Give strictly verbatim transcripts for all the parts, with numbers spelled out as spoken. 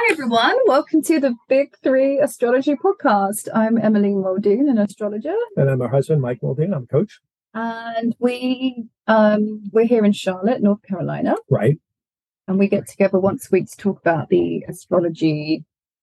Hi everyone, welcome to the Big Three Astrology Podcast. I'm Emmeline Muldoon, an astrologer. And I'm her husband, Mike Muldoon. I'm a coach. And we, um, we're here in Charlotte, North Carolina. Right. And we get together once a week to talk about the astrology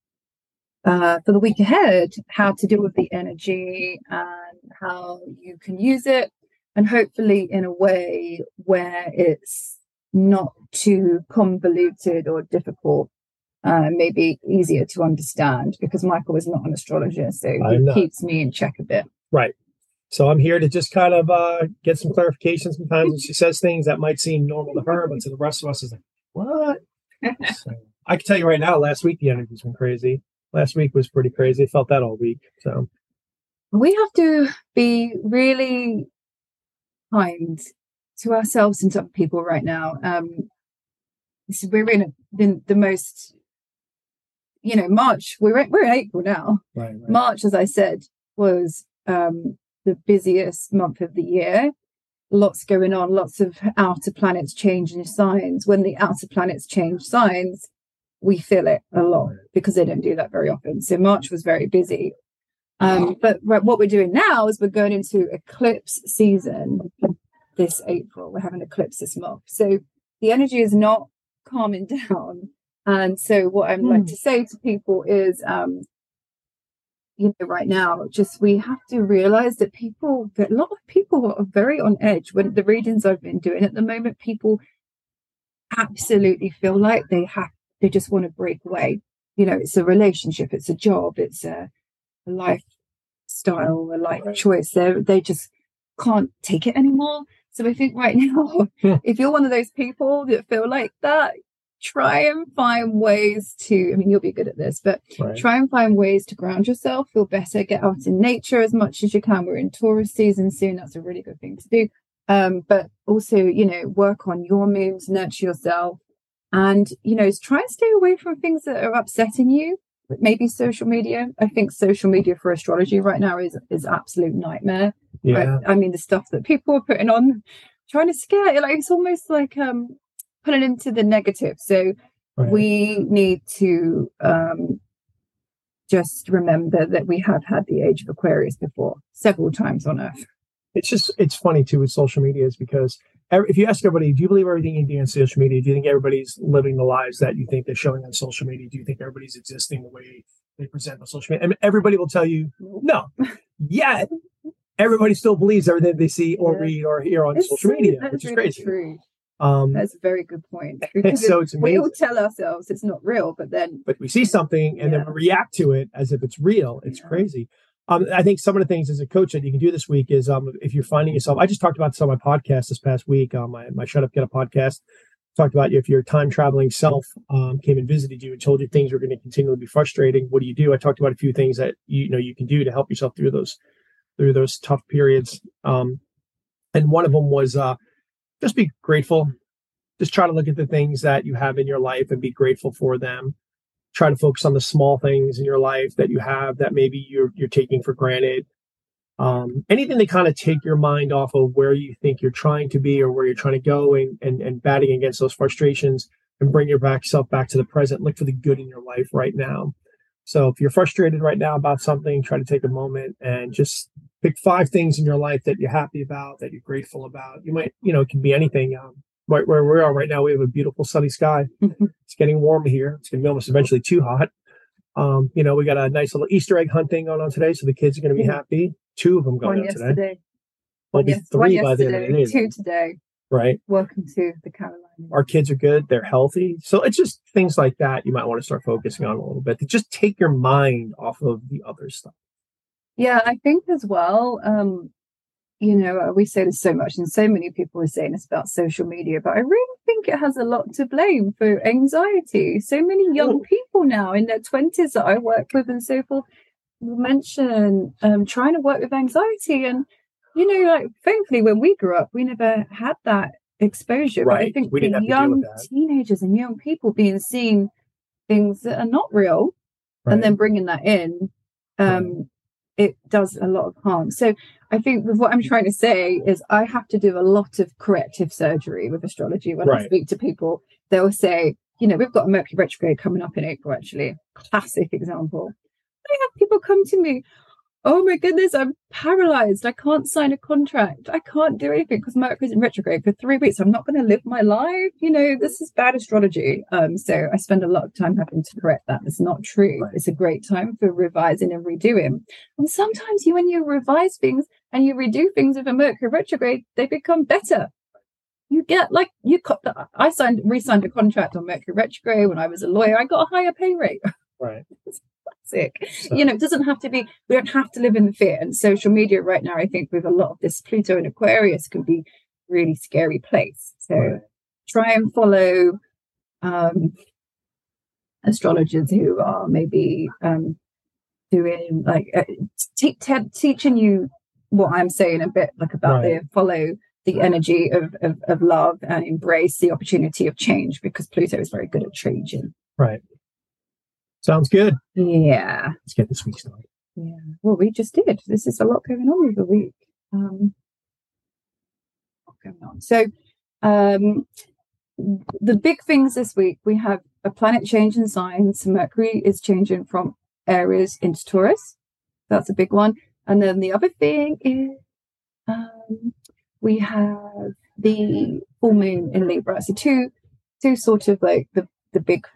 uh, for the week ahead, how to deal with the energy and how you can use it. And hopefully in a way where it's not too convoluted or difficult. Uh, maybe easier to understand because Michael is not an astrologer, so he keeps me in check a bit. Right. So I'm here to just kind of uh, get some clarification sometimes when she says things that might seem normal to her, but to the rest of us is like, what? So I can tell you right now, last week the energy's been crazy. Last week was pretty crazy. I felt that all week. So we have to be really kind to ourselves and to other people right now. Um, so we're in a, the, the most... You know, March, we're in, we're in April now. Right, right. March, as I said, was um, the busiest month of the year. Lots going on, lots of outer planets changing signs. When the outer planets change signs, we feel it a lot because they don't do that very often. So March was very busy. Um, but what we're doing now is we're going into eclipse season this April. We're having eclipse this month. So the energy is not calming down. And so what I'd like to say to people is, um, you know, right now, just we have to realize that people, that a lot of people are very on edge. When the readings I've been doing at the moment, people absolutely feel like they have, they just want to break away. You know, it's a relationship, it's a job, it's a, a lifestyle, a life choice. They they just can't take it anymore. So I think right now, if you're one of those people that feel like that, try and find ways to, I mean, you'll be good at this, but right. try and find ways to ground yourself, feel better, get out in nature as much as you can. We're in Taurus season soon. That's a really good thing to do. Um, but also, you know, work on your moods, nurture yourself, and, you know, try and stay away from things that are upsetting you. Maybe social media. I think social media for astrology right now is is absolute nightmare. Yeah. I, I mean, the stuff that people are putting on, trying to scare, like it's almost like um. put it into the negative. So right. we need to um, just remember that we have had the age of Aquarius before, several times on Earth. It's just, it's funny too with social media is because every, if you ask everybody, do you believe everything you do on social media? Do you think everybody's living the lives that you think they're showing on social media? Do you think everybody's existing the way they present on social media? I mean, everybody will tell you no. Yet everybody still believes everything they see or yeah. read or hear on it's social so, media, really which is crazy. True. Um, That's a very good point. So it's we all tell ourselves it's not real, but then but we see something and yeah. then we react to it as if it's real. It's yeah. crazy. Um, I think some of the things as a coach that you can do this week is um, if you're finding yourself. I just talked about this on my podcast this past week. Um, my my Shut Up Get Up podcast talked about if your time traveling self um, came and visited you and told you things were going to continually be frustrating. What do you do? I talked about a few things that you, you know you can do to help yourself through those through those tough periods. Um, and one of them was uh, just be grateful. Just try to look at the things that you have in your life and be grateful for them. Try to focus on the small things in your life that you have that maybe you're you're taking for granted. Um, anything to kind of take your mind off of where you think you're trying to be or where you're trying to go and and, and batting against those frustrations and bring your back self back to the present. Look for the good in your life right now. So if you're frustrated right now about something, try to take a moment and just pick five things in your life that you're happy about, that you're grateful about. You might, you know, it can be anything. Um, Right where we are right now, we have a beautiful sunny sky. It's getting warm here. It's going to be almost eventually too hot. Um, you know, we got a nice little Easter egg hunt thing going on today, so the kids are going to be happy. Two of them going on yesterday. today. There'll be yes- three by the end of the day. Two today. Right. Welcome to the Carolinas. Our kids are good. They're healthy. So it's just things like that you might want to start focusing on a little bit to just take your mind off of the other stuff. Yeah, I think as well, um, you know, we say this so much and so many people are saying this about social media, but I really think it has a lot to blame for anxiety. So many young people now in their twenties that I work with and so forth will mention um, trying to work with anxiety. And, you know, like thankfully when we grew up, we never had that exposure. Right. But I think we didn't the young have teenagers and young people being seen things that are not real right. and then bringing that in, um, right. it does a lot of harm. So I think with what I'm trying to say is I have to do a lot of corrective surgery with astrology. When right. I speak to people, they'll say, you know, we've got a Mercury retrograde coming up in April, actually. Classic example. I have people come to me, oh my goodness, I'm paralyzed. I can't sign a contract. I can't do anything because Mercury's in retrograde for three weeks. I'm not going to live my life. You know, this is bad astrology. Um, so I spend a lot of time having to correct that. It's not true. Right. It's a great time for revising and redoing. And sometimes you, when you revise things and you redo things with a Mercury retrograde, they become better. You get like, you got the, I signed, re-signed a contract on Mercury retrograde when I was a lawyer. I got a higher pay rate. Right. Sick. So, you know, it doesn't have to be, we don't have to live in the fear. And social media right now, I think with a lot of this Pluto and Aquarius can be really scary place. So right. Try and follow um astrologers who are maybe um doing like uh, te- te- teaching you what I'm saying a bit like about right. the follow the energy of, of of love and embrace the opportunity of change, because Pluto is very good at changing. Right. Sounds good. Yeah. Let's get this week started. Yeah. Well, we just did. This is a lot going on with the week. Um, going on. So, um, the big things this week, we have a planet change in signs. Mercury is changing from Aries into Taurus. That's a big one. And then the other thing is um, we have the full moon in Libra. So two, two sort of like the, the big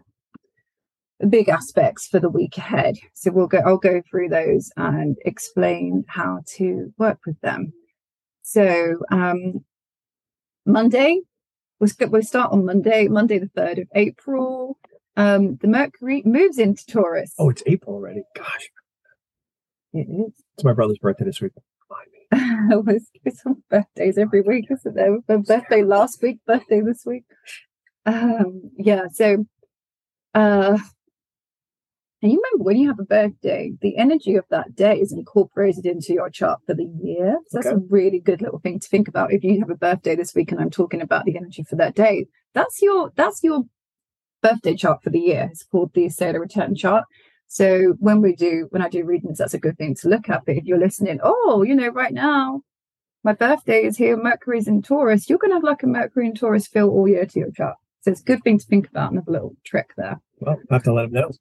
big aspects for the week ahead. So we'll go, I'll go through those and explain how to work with them. So um, Monday, we'll, we'll start on Monday, Monday the third of April. Um, the Mercury moves into Taurus. Oh, it's April already. Gosh. It is. It's my brother's birthday this week. it's, it's on birthdays every week, isn't there? The birthday last week, birthday this week. Um, yeah, so uh and you remember when you have a birthday, the energy of that day is incorporated into your chart for the year. So okay. That's a really good little thing to think about. If you have a birthday this week and I'm talking about the energy for that day, that's your that's your birthday chart for the year. It's called the Sailor Return chart. So when we do, when I do readings, that's a good thing to look at. But if you're listening, oh, you know, right now, my birthday is here, Mercury's in Taurus, you're going to have like a Mercury and Taurus feel all year to your chart. So it's a good thing to think about and have a little trick there. Well, I have to let them know.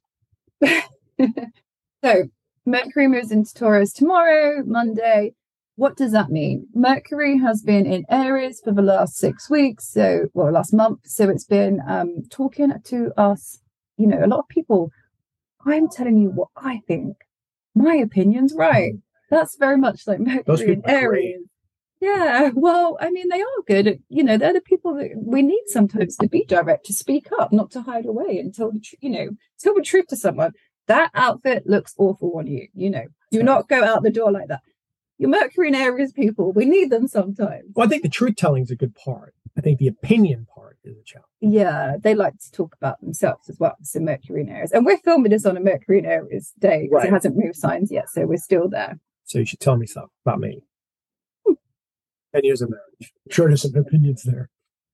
So Mercury moves into Taurus tomorrow, Monday. What does that mean? Mercury has been in Aries for the last six weeks, so well, last month. So it's been um, talking to us. You know, a lot of people. I'm telling you what I think. My opinion's right. That's very much like Mercury in Aries. Yeah, well, I mean, they are good. At, you know, they're the people that we need sometimes to be direct, to speak up, not to hide away and tell the tr- you know, tell the truth to someone. That outfit looks awful on you. You know, do not go out the door like that. Your Mercury and Aries people, we need them sometimes. Well, I think the truth telling is a good part. I think the opinion part is a challenge. Yeah, they like to talk about themselves as well. So Mercury and Aries, and we're filming this on a Mercury and Aries day because right. It hasn't moved signs yet, so we're still there. So you should tell me something about me. ten years of marriage. I'm sure there's some opinions there.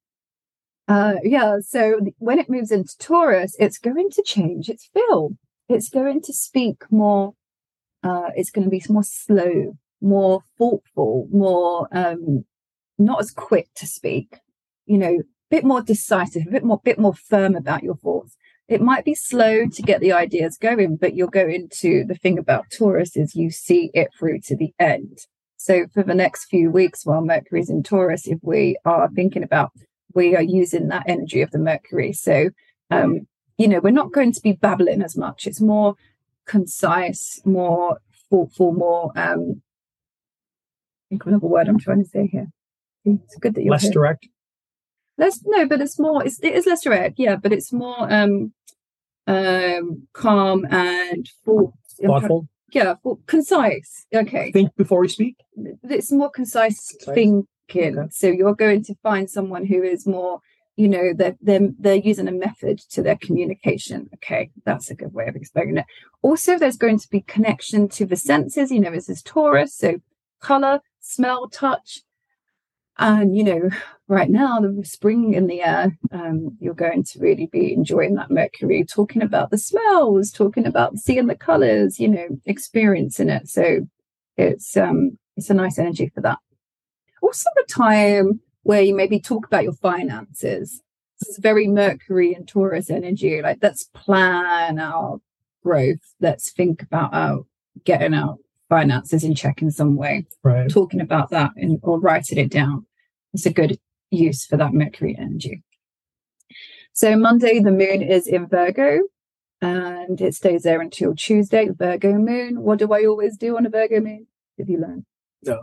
Uh, yeah, so when it moves into Taurus, it's going to change its feel. It's going to speak more, uh, it's going to be more slow, more thoughtful, more, um, not as quick to speak, you know, a bit more decisive, a bit more, bit more firm about your thoughts. It might be slow to get the ideas going, but you'll go into the thing about Taurus is you see it through to the end. So for the next few weeks while Mercury's in Taurus, if we are thinking about, we are using that energy of the Mercury. So, um, you know, we're not going to be babbling as much. It's more concise, more thoughtful, more, um, think of another word I'm trying to say here. It's good that you're less here. direct. Less, no, but it's more, it's, it is less direct. Yeah, but it's more um, um, calm and thought, thoughtful. Yeah, well, concise. Okay. Think before we speak. It's more concise, concise. thinking. Okay. So you're going to find someone who is more, you know, they're, they're, they're using a method to their communication. Okay, that's a good way of explaining it. Also, there's going to be connection to the senses. You know, this is Taurus, so color, smell, touch. And, you know, right now, the spring in the air, um, you're going to really be enjoying that Mercury, talking about the smells, talking about seeing the colors, you know, experiencing it. So it's um, it's a nice energy for that. Also, a time where you maybe talk about your finances. This is very Mercury and Taurus energy. Like, let's plan our growth. Let's think about our getting our finances in check in some way. Right. Talking about that and or writing it down. It's a good use for that Mercury energy. So Monday, the moon is in Virgo and it stays there until Tuesday, Virgo moon. What do I always do on a Virgo moon? Did you learn? No.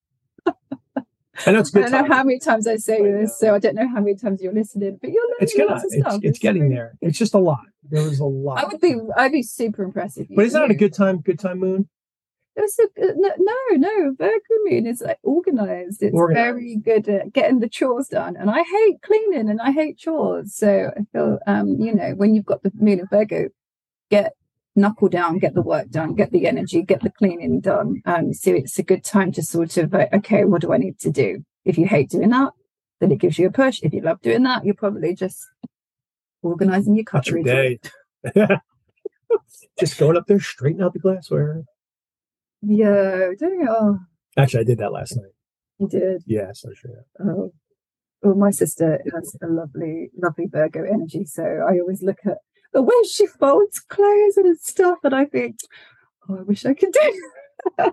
I know it's good. I don't know how many times I say I this, so I don't know how many times you're listening, but you're learning it's gonna, lots of it's, stuff. it's, It's getting really- there. It's just a lot. There was a lot. I would be, I'd be super impressed if you But isn't that a knew. good time? Good time moon. It was a, no, no, no, Virgo moon is like organized. It's Organized. very good at getting the chores done. And I hate cleaning and I hate chores. So I feel, um, you know, when you've got the moon of Virgo, get knuckle down, get the work done, get the energy, get the cleaning done. Um, so it's a good time to sort of, uh, okay, what do I need to do? If you hate doing that, then it gives you a push. If you love doing that, you're probably just organizing your That's your cutlery. day. Just going up there, straighten out the glassware. Yeah, don't you? Oh, Actually, I did that last night. you did. Yeah, so sure. Oh, well, my sister has a lovely, lovely Virgo energy. So I always look at the way she folds clothes and stuff, and I think, oh, I wish I could do that.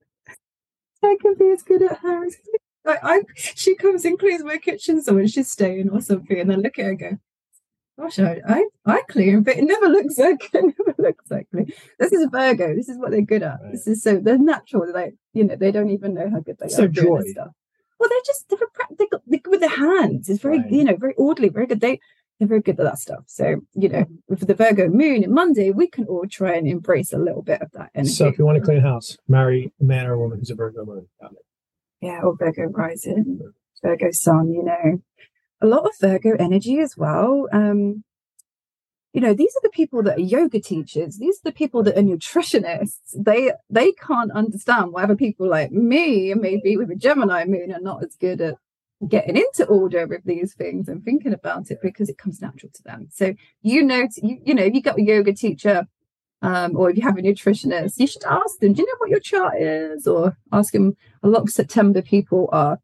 I can be as good at her as like I. She comes and cleans my kitchen, so when she's staying or something, and I look at her and go, "Gosh, I, I, I clean, but it never looks like it never looks like clean." This is Virgo. This is what they're good at. Right. This is so they're natural. They're like, you know, they don't even know how good they It's are their at doing joy. this stuff. Well, they're just they're practical they're good with their hands. It's very Right. you know very orderly, very good. They they're very good at that stuff. So you know, with the Virgo moon in Monday, we can all try and embrace a little bit of that energy. So if you want to clean a house, marry a man or a woman who's a Virgo moon. Got it. Yeah, or Virgo rising, Virgo sun. You know, a lot of Virgo energy as well. Um, you know, these are the people that are yoga teachers. These are the people that are nutritionists. They they can't understand why other people like me and maybe with a Gemini moon are not as good at getting into order with these things and thinking about it because it comes natural to them. So you know, you, you know, if you got a yoga teacher um, or if you have a nutritionist, you should ask them, do you know what your chart is? Or ask them. A lot of September people are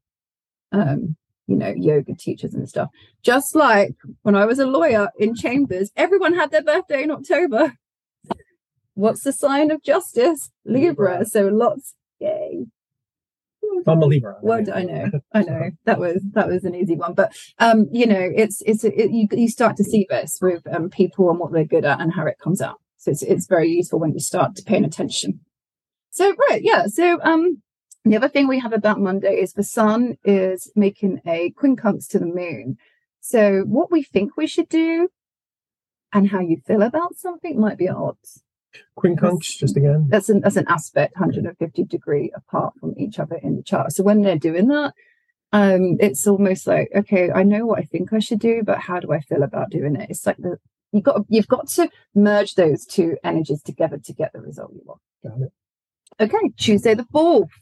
um you know, yoga teachers and stuff. Just like when I was a lawyer in chambers, everyone had their birthday in October. What's the sign of justice? Libra. Libra. So lots. Yay. I'm a Libra. What I know, I know that was that was an easy one, but um, you know, it's it's it, you you start to see this with um people and what they're good at and how it comes out. So it's it's very useful when you start to paying attention. So right, yeah. So um. The other thing we have about Monday is the sun is making a quincunx to the moon. So what we think we should do and how you feel about something might be at odds. Quincunx, just again. That's an, that's an aspect one hundred fifty degree apart from each other in the chart. So when they're doing that, um, it's almost like, okay, I know what I think I should do, but how do I feel about doing it? It's like the you've got you've got to merge those two energies together to get the result you want. Got it. Okay, Tuesday the fourth.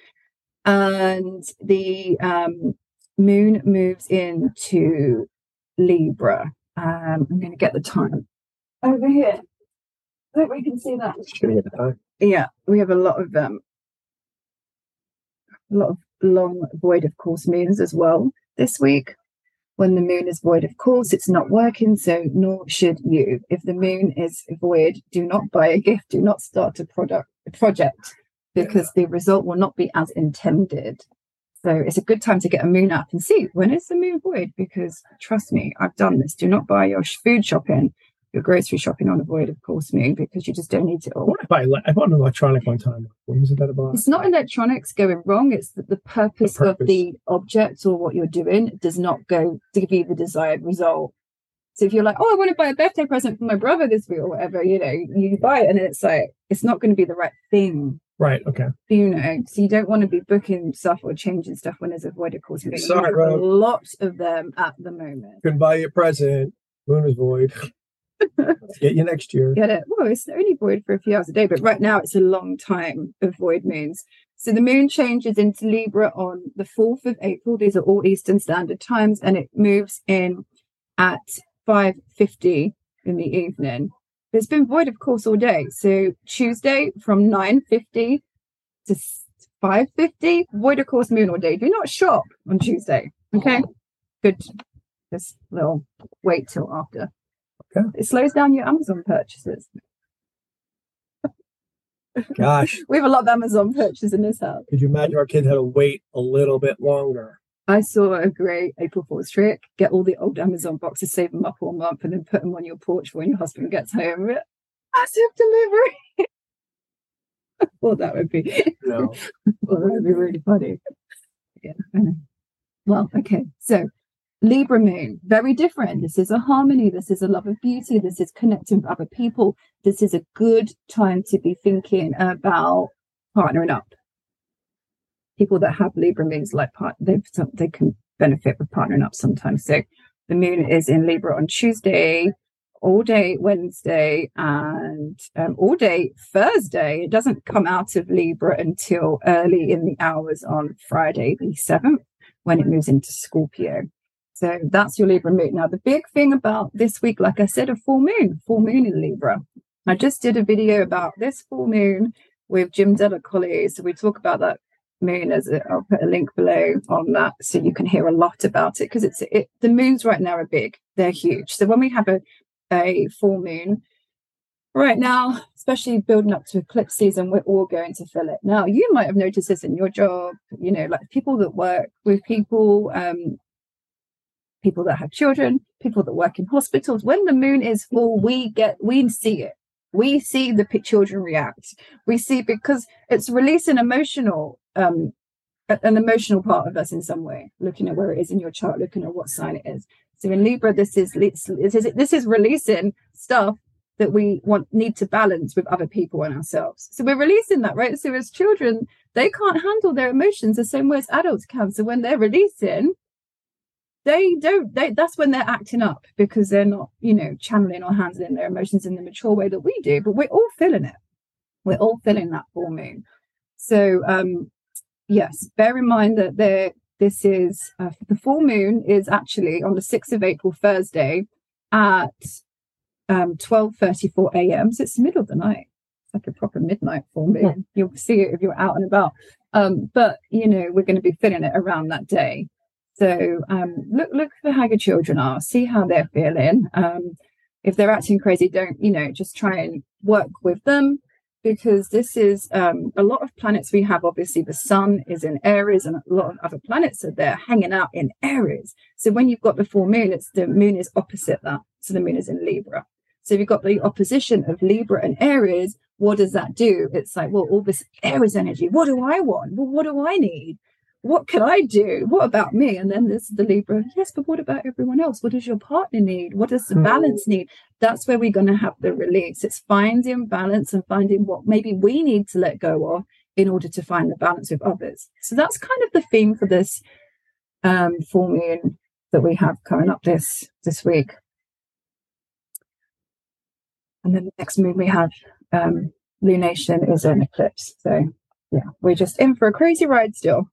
And the um, moon moves into Libra. Um, I'm going to get the time over here. I hope we can see that. Just gonna get the time. Yeah, we have a lot of um, a lot of long void of course moons as well this week. When the moon is void of course, it's not working, so nor should you. If the moon is void, do not buy a gift. Do not start a product a project. Because the result will not be as intended. So it's a good time to get a moon app and see when is the moon void. Because trust me, I've done this. Do not buy your food shopping, your grocery shopping on a void of course moon because you just don't need it all. What if I, I bought an electronic one time? What was it that about? It's not electronics going wrong. It's that the purpose, The purpose. of the object or what you're doing does not go to give you the desired result. So if you're like, oh, I want to buy a birthday present for my brother this week or whatever, you know, you buy it and it's like, it's not going to be the right thing. Right. Okay. You know, so you don't want to be booking stuff or changing stuff when there's a void of course. We Sorry, have a Rob. lot of them at the moment. Couldn't buy you a present. Moon is void. Get you next year. Get it? Well, it's only void for a few hours a day, but right now it's a long time of void moons. So the moon changes into Libra on the fourth of April. These are all Eastern Standard Times, and it moves in at five fifty in the evening. It's been void, of course, all day. So Tuesday from nine fifty to five fifty, void, of course, moon all day. Do not shop on Tuesday. Okay, good, Just little wait till after. Okay. It slows down your Amazon purchases. Gosh. We have a lot of Amazon purchases in this house. Could you imagine our kids had to wait a little bit longer? I saw a great April Fool's trick. Get all the old Amazon boxes, save them up all month, and then put them on your porch when your husband gets home. Massive delivery. Well, that would be. No. Well, that would be really funny. Yeah. I know. Well, okay. So, Libra moon, very different. This is a harmony. This is a love of beauty. This is connecting with other people. This is a good time to be thinking about partnering up. People that have Libra moons, like part, they they can benefit with partnering up sometimes. So the moon is in Libra on Tuesday, all day Wednesday, and um, all day Thursday. It doesn't come out of Libra until early in the hours on Friday the seventh, when it moves into Scorpio. So that's your Libra moon. Now, the big thing about this week, like I said, a full moon, full moon in Libra. I just did a video about this full moon with Jim Delacolli. So we talk about that moon as a, I'll put a link below on that so you can hear a lot about it, because it's it, the moons right now are big. They're huge. So when we have a, a full moon right now, especially building up to eclipse season, we're all going to feel it. Now, you might have noticed this in your job, you know, like people that work with people, um, people that have children, people that work in hospitals. When the moon is full, we get, we see it. We see the children react. We see, because it's releasing emotional, um, an emotional part of us in some way, looking at where it is in your chart, looking at what sign it is. So in Libra, this is, this is, this is releasing stuff that we want, need to balance with other people and ourselves. So we're releasing that, right? So as children, they can't handle their emotions the same way as adults can. So when they're releasing, they don't, they, that's when they're acting up, because they're not, you know, channeling or handling their emotions in the mature way that we do. But we're all feeling it. We're all feeling that full moon. So, um, yes, bear in mind that there, this is, uh, the full moon is actually on the sixth of April, Thursday, at um, twelve thirty-four a.m. So it's the middle of the night. It's like a proper midnight full moon. Yeah. You'll see it if you're out and about. Um, but, you know, we're going to be feeling it around that day. So um, look look for how your children are, see how they're feeling. Um, if they're acting crazy, don't, you know, just try and work with them, because this is um, a lot of planets we have. Obviously, the sun is in Aries, and a lot of other planets are there hanging out in Aries. So when you've got the full moon, it's the moon is opposite that. So the moon is in Libra. So you've got the opposition of Libra and Aries. What does that do? It's like, well, all this Aries energy, what do I want? Well, what do I need? What can I do? What about me? And then there's the Libra. Yes, but what about everyone else? What does your partner need? What does the balance need? That's where we're going to have the release. It's finding balance and finding what maybe we need to let go of in order to find the balance with others. So that's kind of the theme for this um, full moon that we have coming up this, this week. And then the next moon we have, um, lunation, is an eclipse. So yeah, we're just in for a crazy ride still.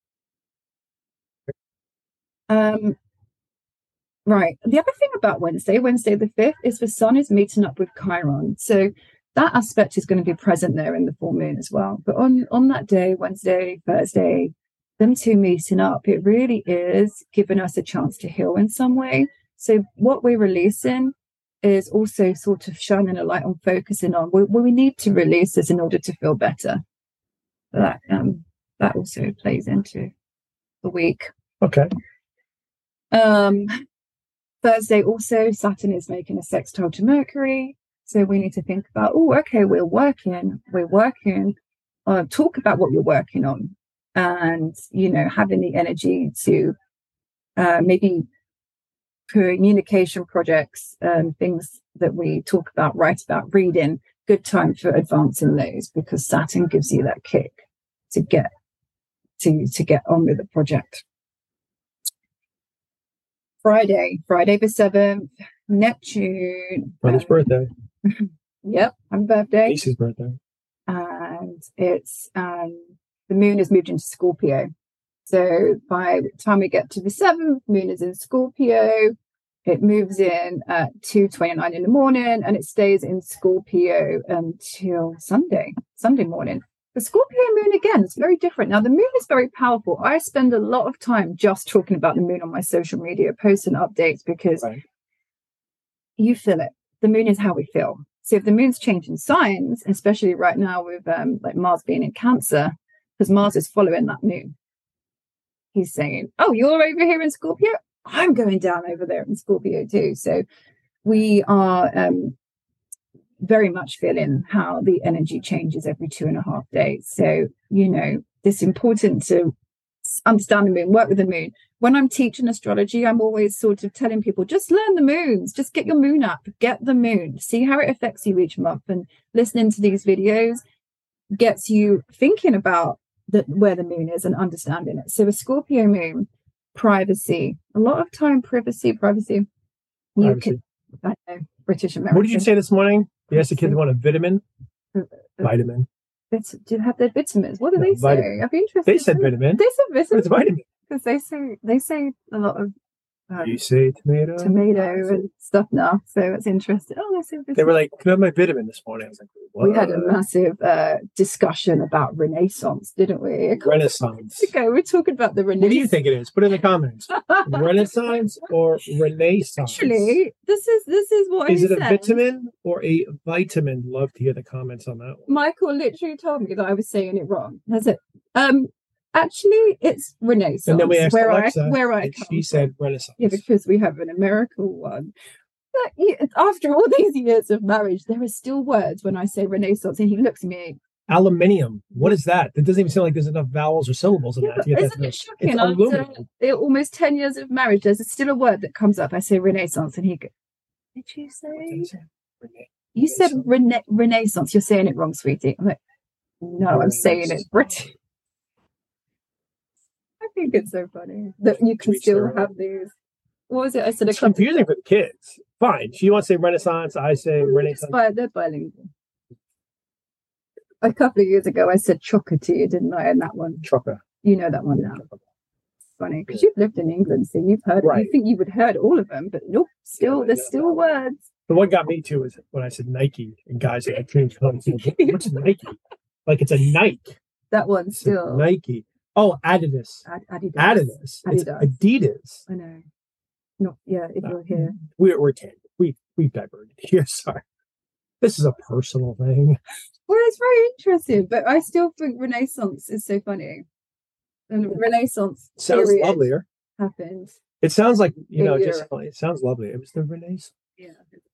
Um, right. The other thing about Wednesday, Wednesday the fifth, is the sun is meeting up with Chiron. So that aspect is going to be present there in the full moon as well. But on, on that day, Wednesday, Thursday, them two meeting up, it really is giving us a chance to heal in some way. So what we're releasing is also sort of shining a light on, focusing on what we, we need to release this in order to feel better. That, um, that also plays into the week. Okay. Um, Thursday also, Saturn is making a sextile to Mercury. So we need to think about, oh, okay, we're working, we're working, uh, talk about what you're working on, and, you know, having the energy to uh, maybe communication projects and things that we talk about, write about, reading, good time for advancing those, because Saturn gives you that kick to get to, to get on with the project. Friday, Friday the seventh, Neptune. Mother's um, birthday. Yep, happy birthday. Lisa's birthday. And it's, um, the moon has moved into Scorpio. So by the time we get to the seventh, moon is in Scorpio. It moves in at two twenty-nine in the morning, and it stays in Scorpio until Sunday, Sunday morning. The Scorpio moon, again, it's very different. Now, the moon is very powerful. I spend a lot of time just talking about the moon on my social media posts and updates because right. you feel it. The moon is how we feel. So if the moon's changing signs, especially right now with um, like Mars being in Cancer, because Mars is following that moon, he's saying, oh, you're over here in Scorpio? I'm going down over there in Scorpio too. So we are um, very much feeling how the energy changes every two and a half days. So, you know, it's important to understand the moon, work with the moon. When I'm teaching astrology, I'm always sort of telling people, just learn the moons, just get your moon up, get the moon, see how it affects you each month. And listening to these videos gets you thinking about the, where the moon is and understanding it. So a Scorpio moon, privacy, a lot of time, privacy, privacy. You privacy. Could, I know, British American. What did you say this morning? You asked the kids want a vitamin? Uh, uh, vitamin. Do you have their vitamins? What do no, they say? Vitamin. I'd be interested. They said vitamin. They said vitamin. It's vitamin. Because they say they say a lot of um, you say tomato, tomato and stuff now. So it's interesting. Oh, they say vitamin. They were like, "Can I have my vitamin this morning?" I was like, what? We had a massive uh, discussion about Renaissance, didn't we? Renaissance. Okay, we're talking about the Renaissance. What do you think it is? Put it in the comments. Renaissance or Renaissance? Actually, this is this is what is he it a said. vitamin or a vitamin? Love to hear the comments on that one. Michael literally told me that I was saying it wrong. That's it. Um, actually, it's Renaissance. And then we asked where Alexa, I where I and come she said Renaissance. Yeah, because we have an American one. But after all these years of marriage, there are still words when I say Renaissance, and he looks at me. Aluminium. What is that? That doesn't even sound like there's enough vowels or syllables in Yeah, that. To get isn't that it shocking? It's After aluminum. almost ten years of marriage, there's still a word that comes up. I say Renaissance, and he goes, "Did you say?" say? You said rena- Renaissance. You're saying it wrong, sweetie. I'm like, no, I'm saying it British. I think it's so funny that you can still have these. What was it? I said it's confusing for the kids. Fine. She wants to say Renaissance. I say Renaissance. Bi- they're bilingual. A couple of years ago, I said chocolate, didn't I? And that one. Chocolate. You know that one now. Funny because you've lived in England, so you've heard. Right. You think you would have heard all of them, but nope. Still, yeah, there's still words. The one got me too is when I said Nike, and guys are like, "What's Nike?" Like it's a Nike. That one still Nike. Oh, Adidas. Ad- Adidas. Adidas. Adidas. It's Adidas. I know. No, yeah. If no. you're here, we're we're ten. We we've diverted here. Sorry. This is a personal thing. Well, it's very interesting, but I still think Renaissance is so funny. And Renaissance sounds lovelier. Happened. It sounds like you know, just it sounds lovely. It was the Renaissance. Yeah.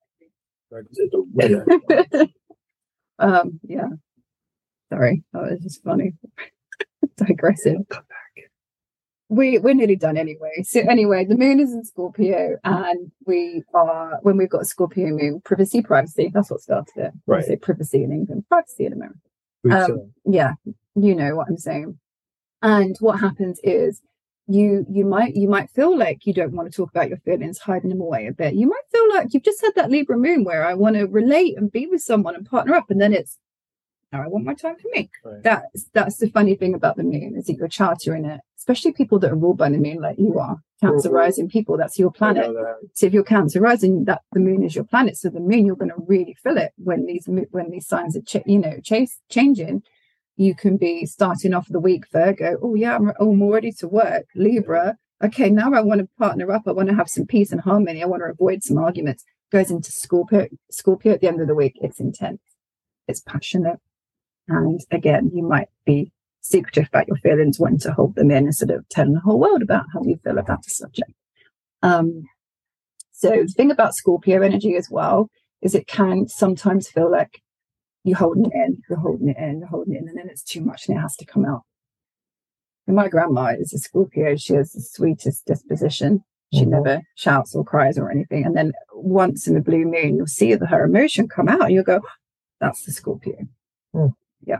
The um. Yeah. Sorry, that was just funny. Digressive. Come back. We we're nearly done anyway. So anyway, the moon is in Scorpio, and we are when we've got a Scorpio moon, privacy, privacy. That's what started it. Right. I say privacy in England, privacy in America. Um, yeah, you know what I'm saying. And what happens is you you might you might feel like you don't want to talk about your feelings, hiding them away a bit. You might feel like you've just had that Libra moon where I want to relate and be with someone and partner up, and then it's now I want my time for me. Right. That's that's the funny thing about the moon is that you're chartering it, especially people that are ruled by the moon, like you are, Cancer mm-hmm. rising people. That's your planet. So if you're Cancer rising, that the moon is your planet. So the moon, you're going to really feel it when these when these signs are ch- you know chase changing. You can be starting off the week Virgo. Oh yeah, I'm, oh, I'm all ready to work. Libra. Okay, now I want to partner up. I want to have some peace and harmony. I want to avoid some arguments. Goes into Scorpio. Scorpio at the end of the week. It's intense. It's passionate. And again, you might be secretive about your feelings, wanting to hold them in instead of telling the whole world about how you feel about the subject. Um, so the thing about Scorpio energy as well is it can sometimes feel like you're holding it in, you're holding it in, you're holding it in, and then it's too much and it has to come out. And my grandma is a Scorpio. She has the sweetest disposition. She mm-hmm. never shouts or cries or anything. And then once in the blue moon, you'll see her emotion come out and you'll go, that's the Scorpio. Mm. Yeah.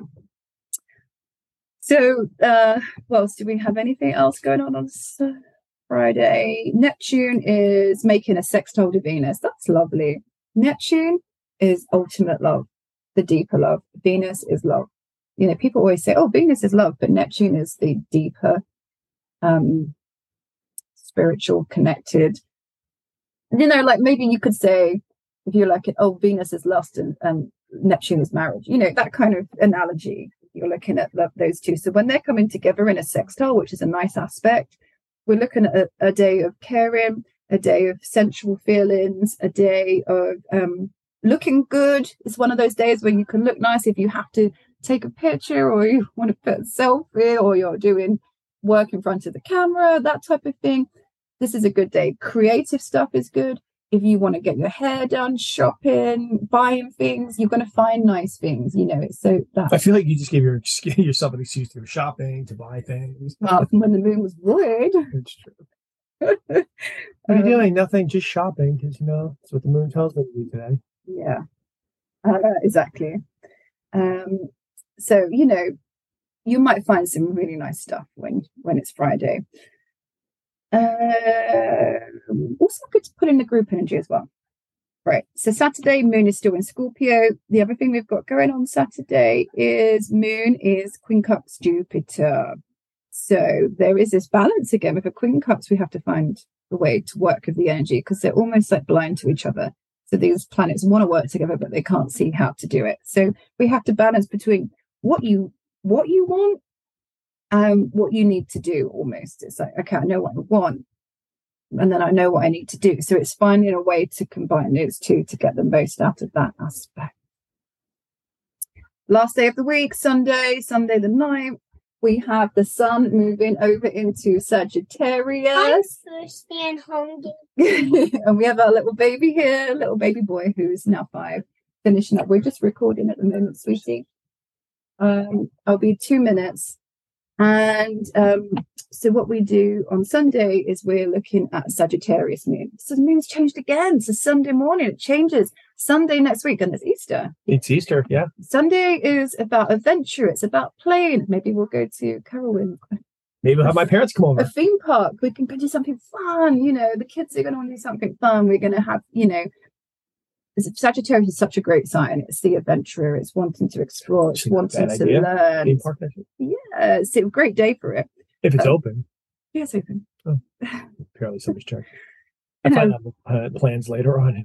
So, uh, what else? Do we have anything else going on on Friday? Neptune is making a sextile to Venus. That's lovely. Neptune is ultimate love, the deeper love. Venus is love. You know, people always say, oh, Venus is love, but Neptune is the deeper, um, spiritual, connected. You know, like maybe you could say, if you're like, oh, Venus is lust and, and Neptune is marriage, you know, that kind of analogy. you're looking at the, those two. So when they're coming together in a sextile, which is a nice aspect, we're looking at a, a day of caring, a day of sensual feelings, a day of um, looking good. It's one of those days when you can look nice if you have to take a picture or you want to put a selfie or you're doing work in front of the camera, that type of thing. This is a good day. Creative stuff is good. If you want to get your hair done, shopping, buying things, you're going to find nice things, you know. So that's, I feel like you just gave your, yourself an excuse to go shopping, to buy things. Well, when the moon was void. It's true. What are you um, doing? Nothing, just shopping, because, you know, that's what the moon tells me to do today. Yeah, uh, exactly. Um, so, you know, you might find some really nice stuff when, when it's Friday. Uh, also good to put in the group energy as well. Right. So Saturday, moon is still in Scorpio. The other thing we've got going on Saturday is moon is Queen Cups Jupiter. So there is this balance again. With a Queen Cups, we have to find a way to work with the energy because they're almost like blind to each other. So these planets want to work together, but they can't see how to do it. So we have to balance between what you what you want and what you need to do almost. It's like, okay, I know what I want, and then I know what I need to do. So it's finding a way to combine those two to get the most out of that aspect. Last day of the week, Sunday, Sunday the ninth, we have the sun moving over into Sagittarius. I'm thirsty and hungry. And we have our little baby here, little baby boy who's now five, finishing up. We're just recording at the moment, sweetie. Um, I'll be two minutes. And um, so what we do on Sunday is we're looking at Sagittarius moon. So the moon's changed again. So Sunday morning it changes. Sunday next week, and it's Easter. It's Easter, yeah. Sunday is about adventure. It's about playing. Maybe we'll go to Carowin. Maybe we'll have my parents come over. A theme park. We can go do something fun. You know, the kids are going to want to do something fun. We're going to have, you know, Sagittarius is such a great sign. It's the adventurer. It's wanting to explore. It's wanting to idea. learn. Theme park, yeah, it's a great day for it. If it's um, open. Yeah, it's open. Oh, apparently somebody's checked. I find out uh, plans later on.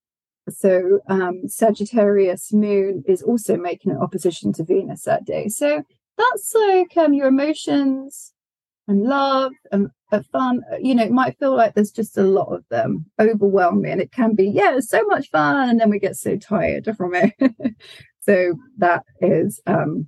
So um, Sagittarius moon is also making an opposition to Venus that day. So that's like um, your emotions and love and uh, fun. You know, it might feel like there's just a lot of them, overwhelming. It can be, yeah, it's so much fun, and then we get so tired from it. So that is um,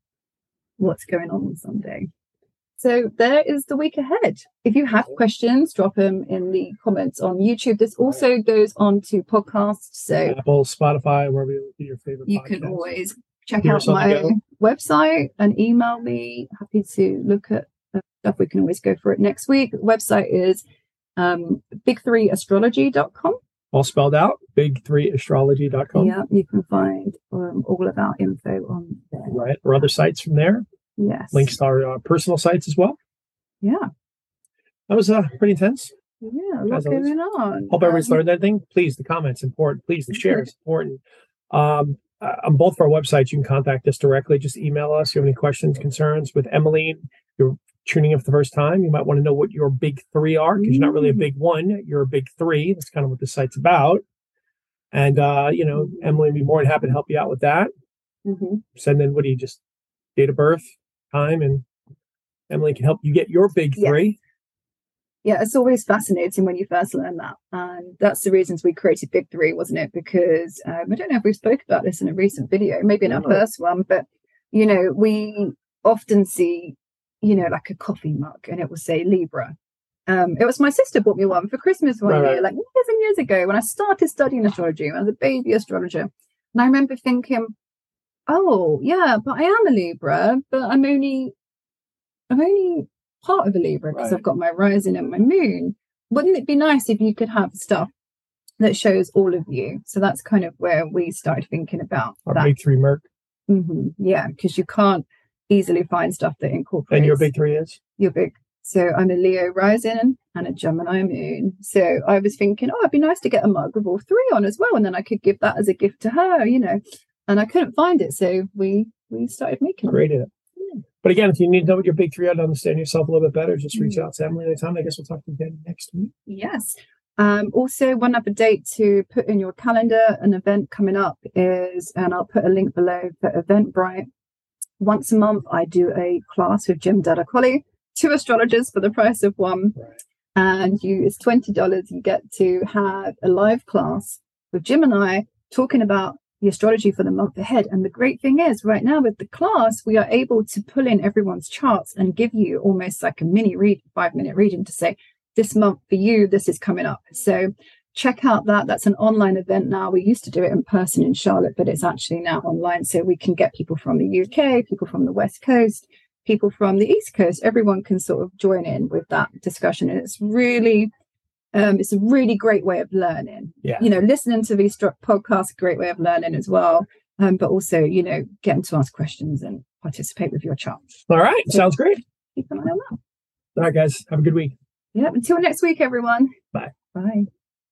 what's going on on Sunday. So there is the week ahead. If you have questions, drop them in the comments on YouTube. This also goes on to podcasts. So Apple, Spotify, wherever you your favorite You podcast. can always check Hear out my go. website and email me. Happy to look at stuff. We can always go for it next week. The website is um, big three astrology dot com. All spelled out, big three astrology dot com. Yeah, you can find um, all of our info on there. Right. Or other sites from there. Yes. Links to our uh, personal sites as well. Yeah. That was uh, pretty intense. Yeah, a lot going on. Hope everyone's um, learned anything. Please, the comments important. Please, the share is important. Um, uh, on both of our websites, you can contact us directly. Just email us. If you have any questions, concerns with Emmeline, you're tuning in for the first time, you might want to know what your big three are, because you're not really a big one. You're a big three. That's kind of what the site's about. And, uh, you know, Emily would be more than happy to help you out with that. Mm-hmm. Send in, what do you just, date of birth, time, and Emily can help you get your big three. Yeah, it's always fascinating when you first learn that. And that's the reasons we created Big Three, wasn't it? Because um, I don't know if we've spoke about this in a recent video, maybe in our first one, but, you know, we often see, you know, like a coffee mug and it will say Libra. Um, it was my sister bought me one for Christmas one right, year, right. like years and years ago when I started studying astrology. I was a baby astrologer. And I remember thinking, oh, yeah, but I am a Libra, but I'm only, I'm only part of a Libra because right. I've got my rising and my moon. Wouldn't it be nice if you could have stuff that shows all of you? So that's kind of where we started thinking about Our that. big three Merc. Mm-hmm. Yeah, because you can't easily find stuff that incorporates. And your big three is? Your big. So I'm a Leo rising and a Gemini moon. So I was thinking, oh, it'd be nice to get a mug with all three on as well. And then I could give that as a gift to her, you know. And I couldn't find it. So we we started making it. Created it. Yeah. But again, if you need to know what your big three are to understand yourself a little bit better, just reach mm. out to Emily anytime. I guess we'll talk to you again next week. Yes. Um, also, one other date to put in your calendar, an event coming up is, and I'll put a link below for Eventbrite, once a month, I do a class with Jim Delacoli, two astrologers for the price of one. Right. And you, it's twenty dollars. You get to have a live class with Jim and I talking about the astrology for the month ahead. And the great thing is right now with the class, we are able to pull in everyone's charts and give you almost like a mini read, five minute reading to say, this month for you, this is coming up. So check out that. That's an online event now. We used to do it in person in Charlotte, but it's actually now online. So we can get people from the U K, people from the West Coast, people from the East Coast. Everyone can sort of join in with that discussion. And it's really, um, it's a really great way of learning. Yeah. You know, listening to these podcasts, a great way of learning as well. Um, but also, you know, getting to ask questions and participate with your charts. All right. So sounds great. keep an eye on that. All right, guys. Have a good week. Yeah. Until next week, everyone. Bye. Bye.